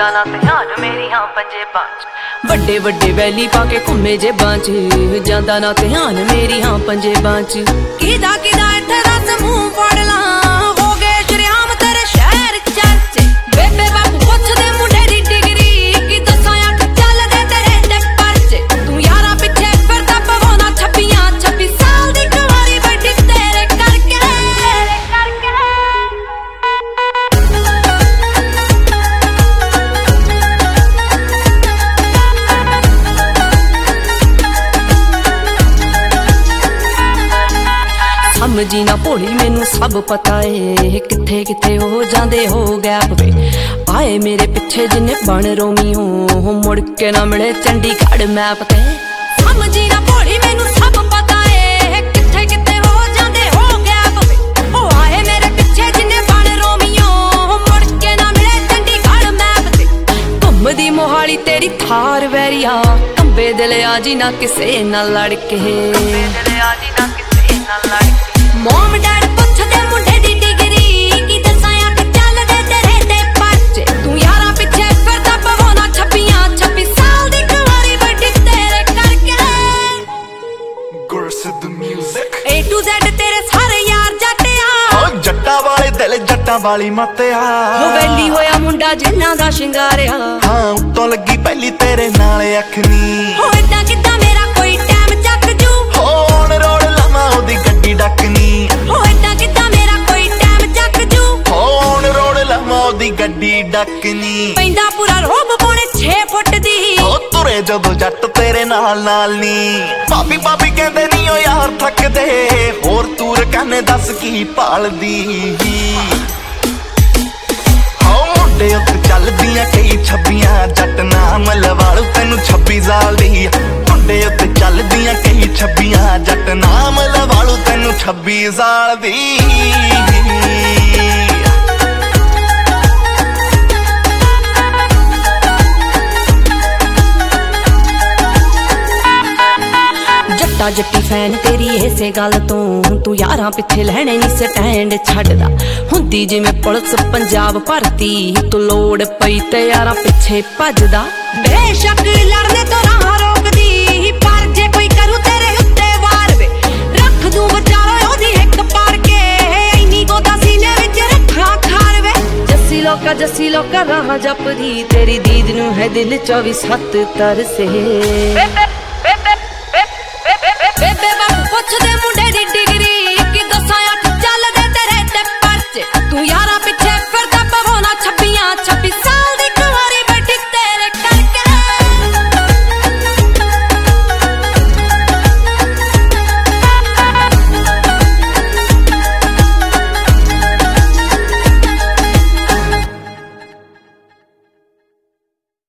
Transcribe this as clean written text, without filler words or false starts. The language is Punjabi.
ਜਾਂਦਾ ਨਾ ਧਿਆਨ ਮੇਰੀਆਂ ਪੰਜੇਬਾਂ ਚ। ਵੱਡੇ ਵੱਡੇ ਵੈਲੀ ਪਾ ਕੇ ਘੁੰਮੇ ਜੇਬਾਂ ਚ, ਜਾਂਦਾ ਨਾ ਧਿਆਨ ਮੇਰੀਆਂ ਪੰਜੇਬਾਂ ਚ। ਕਿਦਾ ਕਿਦਾ ਇੱਥੇ ਰਸ ਮੂੰਹ ਫੜ ਲਾਂ, ਹੋ ਗਏ ਸ਼ਰਿਆਮ ਤੇਰੇ ਸ਼ਹਿਰ ਚਰਚੇ। ਬੇਬੇ ਬਾਪੂ ਪੁੱਛਦੇ ਮੁੰਡੇ ਦੀ ਡਿਗਰੀ, ਕੀ ਦੱਸਾਂ ਅੱਖ ਚੱਲਦੇ ਤੇਰੇ ਤੇ ਪਰਚੇ। ਤੂੰ ਯਾਰਾਂ ਪਿੱਛੇ ਫਿਰਦਾ ਪਵਾਉਣਾ 26 ਸਾਲ ਦੀ ਕੁਆਰੀ ਵੱਡੀ ਤੇਰੇ ਕਰਕੇ। ਸਮਝੀ ਨਾ ਭੋਲੀ ਮੈਨੂੰ ਸਭ ਪਤਾ ਏ, ਕਿੱਥੇ ਕਿੱਥੇ ਹੋ ਜਾਂਦੇ ਹੋ ਗੈਪ ਵੇ। ਆਏ ਮੇਰੇ ਪਿੱਛੇ ਜਿੰਨੇ ਬਣ ਰੋਮੀਓ, ਮੁੜ ਕੇ ਨਾ ਮਿਲੇ ਚੰਡੀਗੜ੍ਹ ਮੈਪ ਤੇ। ਸਮਝੀ ਨਾ ਭੋਲੀ ਮੈਨੂੰ ਸਭ ਪਤਾ ਏ, ਕਿੱਥੇ ਕਿੱਥੇ ਹੋ ਜਾਂਦੇ ਹੋ ਗੈਪ ਵੇ। ਉਹ ਆਏ ਮੇਰੇ ਪਿੱਛੇ ਜਿੰਨੇ ਬਣ ਰੋਮੀਓ, ਮੁੜ ਕੇ ਨਾ ਮਿਲੇ ਚੰਡੀਗੜ੍ਹ ਮੈਪ ਤੇ। ਘੁੰਮਦੀ ਮੋਹਾਲੀ ਤੇਰੀ ਥਾਰ ਵੈਰੀਆ, ਕੰਬੇ ਦਿਲ ਆ ਜੀ ਨਾ ਕਿਸੇ ਨਾਲ ਲੜ ਕੇ। ਮੋਮ ਡੈਡ ਪੁੱਛਦੇ ਮੁੰਡੇ ਦੀ ਡਿਗਰੀ, ਕੀ ਦੱਸਾਂ ਅੱਖ ਚੱਲਦੇ ਤੇਰੇ ਤੇ ਪਰਚੇ। ਤੂੰ ਯਾਰਾਂ ਪਿੱਛੇ ਫਿਰਦਾ ਪਵਾਉਣਾ 26 ਸਾਲ ਦੀ ਕੁਆਰੀ ਵੱਡੀ ਤੇਰੇ ਕਰਕੇ। Gursidh music A to Z ਤੇਰੇ ਸਾਰੇ ਯਾਰ ਜੱਟਿਆ, ਓ ਜੱਟਾਂ ਵਾਲੇ ਦਿਲ ਜੱਟਾਂ ਵਾਲੀ ਮੱਤਿਆ। ਹੋ ਵੈਲੀ ਹੋਇਆ ਮੁੰਡਾ ਜਿੰਨਾਂ ਦਾ ਸ਼ਿੰਗਾਰਿਆ। ਹਾਂ ਉੱਤੋਂ ਲੱਗੀ ਪਹਿਲੀ ਤੇਰੇ ਨਾਲ ਅੱਖ ਨੀ, ਹੋ ਏਦਾਂ ਕਿੱਦਾਂ ਮੇਰਾ ਕੋਈ ਟਾਈਮ ਚੱਕ ਜੂ। ਹੋਣ ਰੋੜ ਲਾਵਾਂ ਉਹਦੀ ਗੱਡੀ ਡੱਕਨੀ, ਹੋ ਏਦਾਂ ਕਿੱਦਾਂ ਮੇਰਾ ਕੋਈ ਟਾਈਮ ਚੱਕ ਜੂ। ਹੋਣ ਰੋੜ ਲਾਵਾਂ ਉਹਦੀ ਗੱਡੀ ਡੱਕਨੀ। ਪੈਂਦਾ ਪੂਰਾ ਰੋਬ ਪੌਣੇ 6 ਫੁੱਟ ਦੀ, ਉਹ ਤੁਰੇ ਜਦੋਂ ਜੱਟ ਤੇਰੇ ਨਾਲ ਨਾਲ ਨੀ। ਭਾਬੀ ਭਾਬੀ ਕਹਿੰਦੇ ਨੀ ਓ ਯਾਰ ਥੱਕਦੇ, ਹੋਰ ਤੂਰ ਕਹਿੰਦੇ ਦੱਸ ਕੀ ਭਾਲਦੀ। ਹੋ ਮੁੰਡੇ ਉੱਤੇ ਚੱਲਦੀਆਂ ਕਈ 26 ਜੱਟ ਨਾਮ ਲਵਾਲੂ ਤੈਨੂੰ 26 ਸਾਲ ਦੀ। ਮੁੰਡੇ ਉੱਤੇ ਚੱਲਦੀਆਂ ਕਈ 26 ਜੱਟ ਨਾਮ ਲਵਾਲੂ ਤੈਨੂੰ 26 ਸਾਲ ਦੀ। ਜੱਟਾ ਜੱਟੀ ਫੈਨ ਤੇਰੀ ਇਸੇ ਗੱਲ ਤੋਂ, ਤੂੰ ਯਾਰਾਂ ਪਿੱਛੇ ਲੈਣੇ ਨੀ ਸਟੈਂਡ ਛੱਡਦਾ। ਹੁੰਦੀ ਜਿਵੇਂ ਪੁਲਿਸ ਪੰਜਾਬ ਭਰਤੀ, ਤੂੰ ਲੋੜ ਪਈ ਤੇ ਯਾਰਾਂ ਪਿੱਛੇ ਭੱਜਦਾ। ਬੇਸ਼ੱਕ ਲੜਨੇ ਤੋਂ ਰਾਹ ਰੋਕਦੀ, ਪਰ ਜੇ ਕੋਈ ਕਰੂ ਤੇਰੇ ਉੱਤੇ ਵਾਰ ਵੇ, ਰੱਖ ਦੂੰ ਵਿਚਾਲੇ ਉਹਦੀ ਇੱਕ ਪਾੜ ਕੇ। ਇੰਨੀ ਗੋਦਾ ਸੀਨੇ ਵਿੱਚ ਰੱਖਾਂ ਖਾਰ ਵੇ। ਜੱਸੀ ਲੋਕਾ ਰਾਹ ਜਪਦੀ, ਤੇਰੀ ਦੀਦ ਨੂੰ ਹੈ ਦਿਲ 24/7 ਤਰਸੇ।